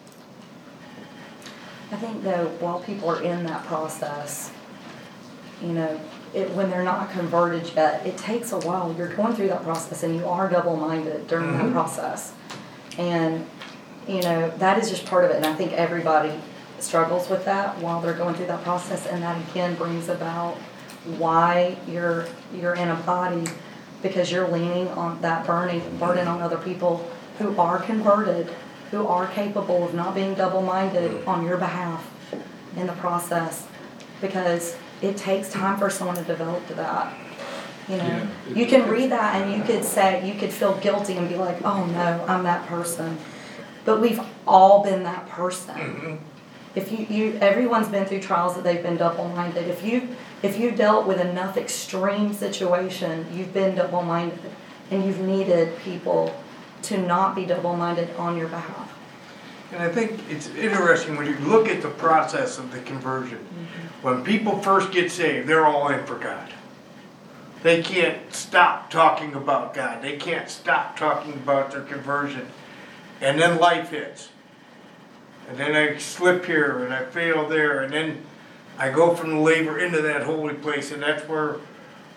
I think though, while people are in that process, you know, when they're not converted yet, it takes a while. You're going through that process and you are double-minded during that process. And, you know, that is just part of it. And I think everybody struggles with that while they're going through that process. And that again brings about why you're in a body, because you're leaning on that burden on other people who are converted, who are capable of not being double-minded on your behalf in the process, because it takes time for someone to develop to that. You know, Yeah, you can read that and you could feel guilty and be like, oh no, I'm that person. But we've all been that person. If everyone's been through trials that they've been double-minded. If you dealt with enough extreme situation, you've been double-minded, and you've needed people to not be double-minded on your behalf. And I think it's interesting when you look at the process of the conversion. When people first get saved, they're all in for God. They can't stop talking about God. They can't stop talking about their conversion. And then life hits. And then I slip here and I fail there. And then I go from the labor into that holy place. And that's where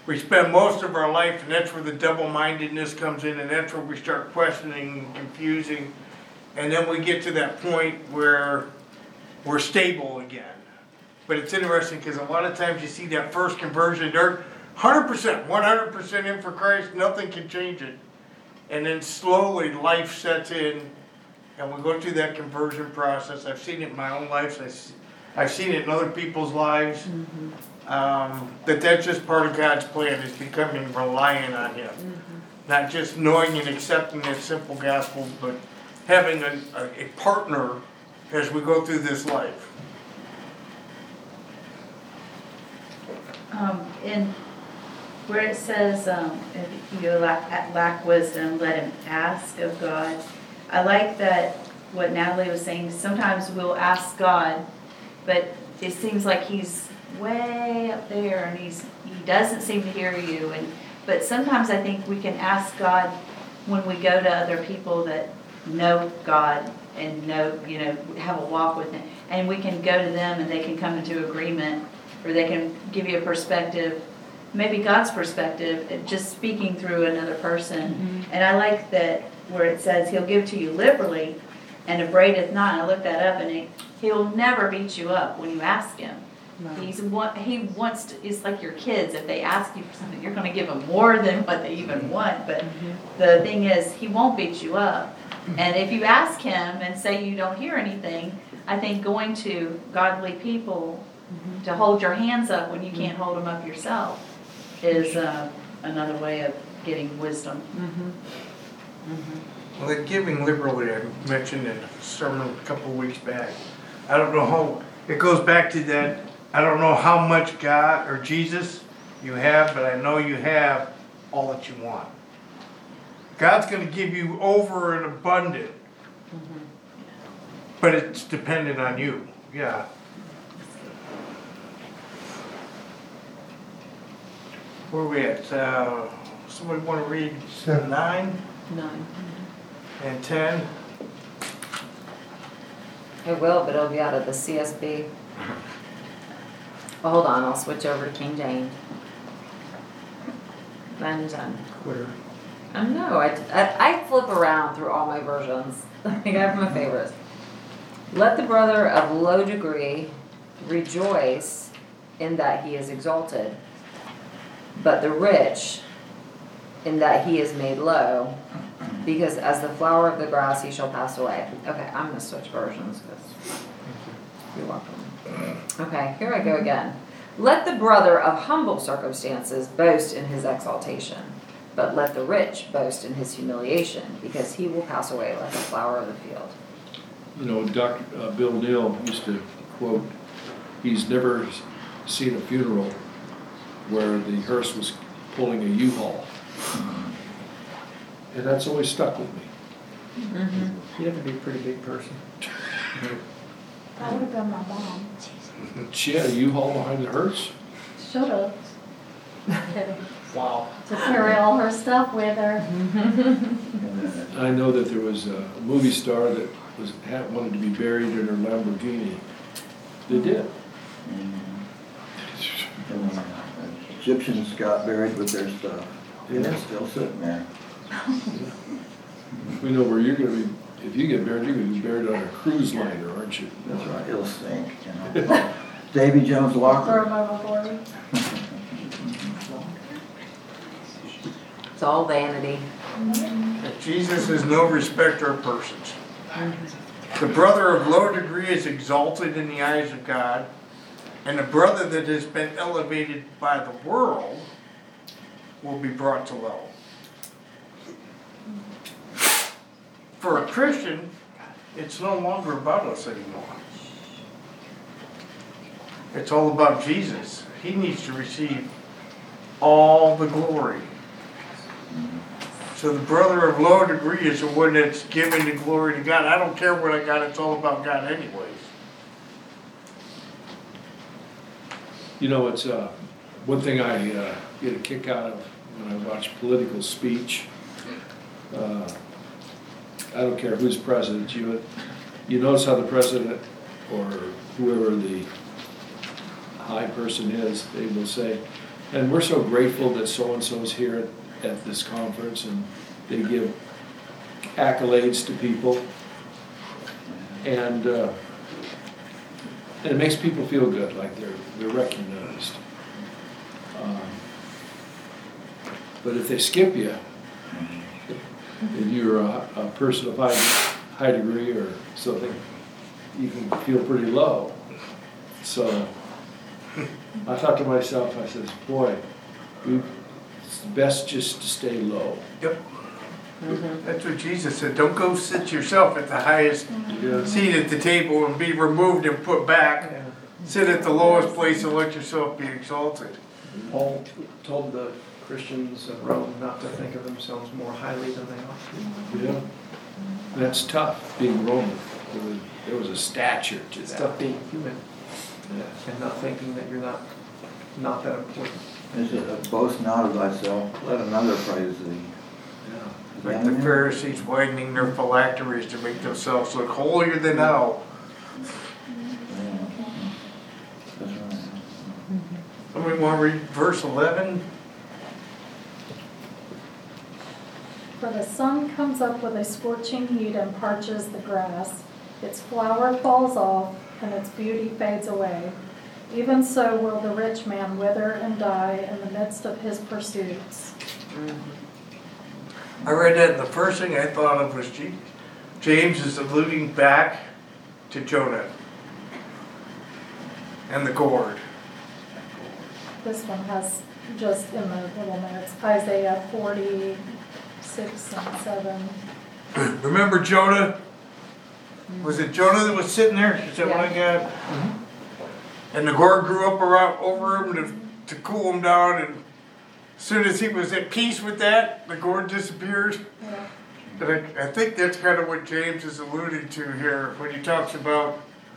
we spend most of our life, and that's where the double-mindedness comes in, and that's where we start questioning and confusing. And then we get to that point where we're stable again. But it's interesting because a lot of times you see that first conversion, they're 100% in for Christ, nothing can change it. And then slowly life sets in, and we go through that conversion process. I've seen it in my own life, I've seen it in other people's lives. That's just part of God's plan, is becoming reliant on Him. Not just knowing and accepting that simple gospel, but having a partner as we go through this life. In where it says, if you lack wisdom, let him ask of God. I like that what Natalie was saying. Sometimes we'll ask God, but it seems like He's way up there, and He doesn't seem to hear you. But sometimes I think we can ask God when we go to other people that know God and know, have a walk with Him, and we can go to them and they can come into agreement, or they can give you a perspective, maybe God's perspective, just speaking through another person. And I like that where it says He'll give to you liberally and upbraideth not. And I looked that up, and He'll never beat you up when you ask Him. He wants to. It's like your kids. If they ask you for something, you're going to give them more than what they even want. But the thing is, He won't beat you up. And if you ask Him and say you don't hear anything, I think going to godly people to hold your hands up when you can't hold them up yourself is another way of getting wisdom. Well, the giving liberally, I mentioned in a sermon a couple of weeks back. I don't know how, it goes back to that, I don't know how much God or Jesus you have, but I know you have all that you want. God's going to give you over and abundant, but it's dependent on you. Yeah. Where are we at? Somebody want to read 9 and 10? It will, but it'll be out of the CSB. Well, hold on, I'll switch over to King James. 9 and 10. Quitter. I know, I flip around through all my versions. I have my favorites. Let the brother of low degree rejoice in that he is exalted, but the rich in that he is made low, because as the flower of the grass he shall pass away. Okay, I'm going to switch versions because you're welcome. Okay, here I go again. Let the brother of humble circumstances boast in his exaltation, but let the rich boast in his humiliation, because he will pass away like a flower of the field. Dr. Bill Neal used to quote, he's never seen a funeral where the hearse was pulling a U-Haul. And that's always stuck with me. You'd have to be a pretty big person. That would have been my mom. She had a U-Haul behind the hearse? Should have. Kidding. Wow. To carry all her stuff with her. I know that there was a movie star that wanted to be buried in her Lamborghini. They did. Egyptians got buried with their stuff. And it's still sitting there. We know where you're going to be. If you get buried, you're going to be buried on a cruise liner, aren't you? That's right, it'll sink, Davy Jones Walker. Throw them overboard. It's all vanity. Jesus is no respecter of persons. The brother of low degree is exalted in the eyes of God, and the brother that has been elevated by the world will be brought to low. For a Christian, it's no longer about us anymore. It's all about Jesus. He needs to receive all the glory. So the brother of low degree is the one that's giving the glory to God. I don't care what I got, it's all about God anyways. It's one thing I get a kick out of when I watch political speech. I don't care who's president. You notice how the president or whoever the high person is, they will say, And we're so grateful that so-and-so's here at this conference, and they give accolades to people. And it makes people feel good, like they're recognized. But if they skip you, if you're a person of high degree or something, you can feel pretty low. So I thought to myself, I said, boy, it's best just to stay low. Yep. That's what Jesus said. Don't go sit yourself at the highest seat at the table and be removed and put back. Sit at the lowest place and let yourself be exalted. Paul told the Christians of Rome not to think of themselves more highly than they ought to. Yeah. That's tough, being Roman. There was a stature to It's that. tough being human Yeah. and not thinking that you're not that important. Is it boast not of thyself, let another praise thee. Yeah. Like the Pharisees widening their phylacteries to make themselves look holier than thou. That's right. Somebody want to read verse 11? For the sun comes up with a scorching heat and parches the grass. Its flower falls off, and its beauty fades away. Even so will the rich man wither and die in the midst of his pursuits. I read that, and the first thing I thought of was James is alluding back to Jonah and the gourd. This one has just in the little notes, Isaiah 46 and 7. Remember Jonah? Was it Jonah that was sitting there? Is that what I got? And the gourd grew up around over him to cool him down, and as soon as he was at peace with that, the gourd disappeared. Yeah. And I think that's kind of what James is alluding to here when he talks about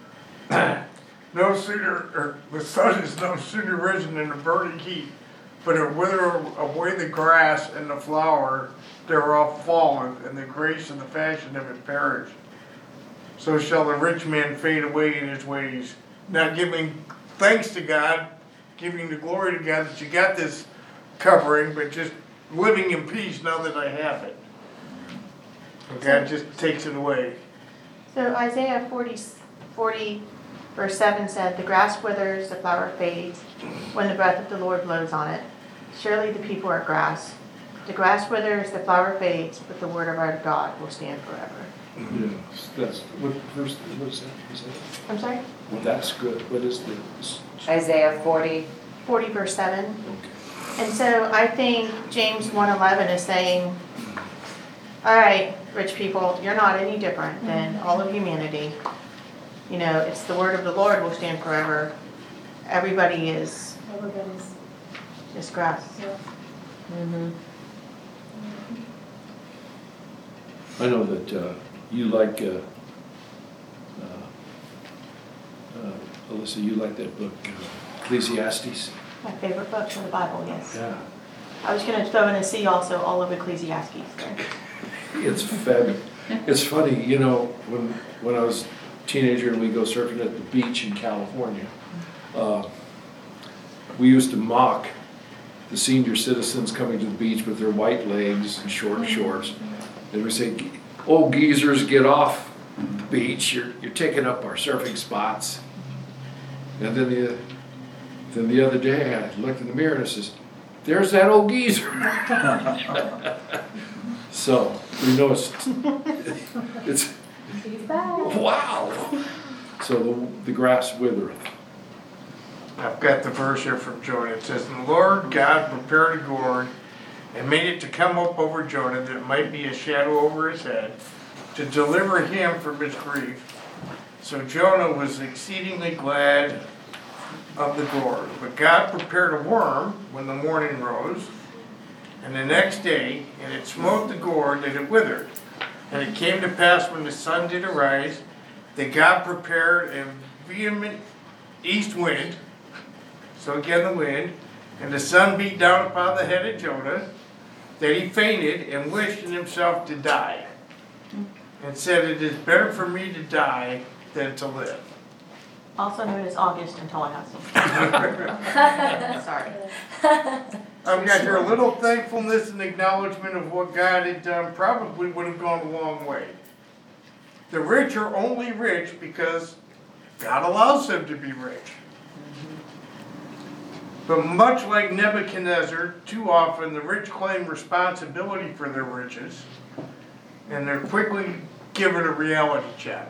no sooner, or the sun is no sooner risen in a burning heat, but it wither away the grass and the flower thereof fallen, and the grace and the fashion of it perish. So shall the rich man fade away in his ways, not giving thanks to God, giving the glory to God that you got this covering, but just living in peace now that I have it. And God just takes it away. So Isaiah 40 verse 7 said, "The grass withers, the flower fades, when the breath of the Lord blows on it. Surely the people are grass. The grass withers, the flower fades, but the word of our God will stand forever." Yeah. That's what verse. What is that? I'm sorry? Well, that's good. What is the? Isaiah 40. 40 verse 7. Okay. And so I think James 1:11 is saying, all right, rich people, you're not any different than all of humanity. You know, it's the word of the Lord will stand forever. Everybody is Everybody's, just grass. yeah. Mm-hmm. I know that you like, Alyssa, you like that book, Ecclesiastes. My favorite book in the Bible, yes. Yeah. I was going to throw in a C also, all of Ecclesiastes. So. It's fabulous. It's funny, you know, when I was a teenager and we go surfing at the beach in California, we used to mock the senior citizens coming to the beach with their white legs and short shorts. And we say, "Oh, geezers, get off the beach. You're taking up our surfing spots." And then the other day I looked in the mirror and I says, "There's that old geezer." So we know it's He's back. wow. So the grass withereth. I've got the verse here from Jonah. It says, "The Lord God prepared a gourd and made it to come up over Jonah, that it might be a shadow over his head, to deliver him from his grief. So Jonah was exceedingly glad of the gourd. But God prepared a worm when the morning rose, and the next day, and it smote the gourd that it withered. And it came to pass when the sun did arise, that God prepared a vehement east wind," so again the wind, "and the sun beat down upon the head of Jonah, that he fainted and wished in himself to die, and said, It is better for me to die than to live." Also known as August until I have some. Sorry. I've got your little thankfulness and acknowledgement of what God had done probably would have gone a long way. The rich are only rich because God allows them to be rich. But much like Nebuchadnezzar, too often the rich claim responsibility for their riches, and they're quickly given a reality check.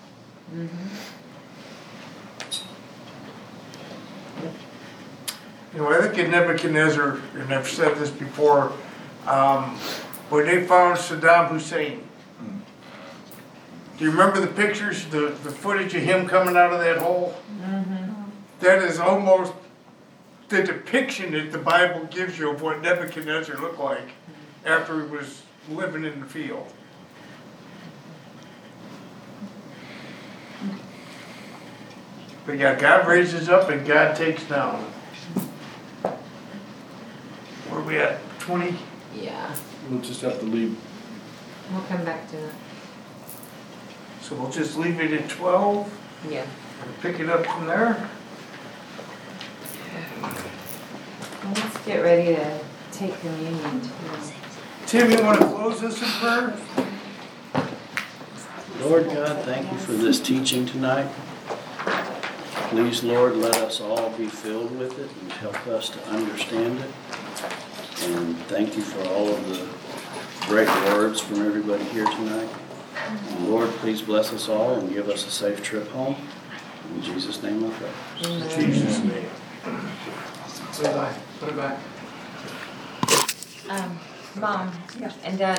You know, I think in Nebuchadnezzar, and I've said this before, when they found Saddam Hussein, do you remember the pictures, the footage of him coming out of that hole? That is almost the depiction that the Bible gives you of what Nebuchadnezzar looked like after he was living in the field. But yeah, God raises up and God takes down. Where are we at? 20? Yeah, We'll just have to leave. we'll come back to it. So we'll just leave it at 12 Yeah. and pick it up from there. Well, let's get ready to take communion too. Tim, you want to close this in prayer? Lord God, thank you for this teaching tonight. Please, Lord, let us all be filled with it and help us to understand it. And thank you for all of the great words from everybody here tonight. And Lord, please bless us all and give us a safe trip home. In Jesus' name I pray. In Jesus' name. Put it back. Put it back. Mom and Dad,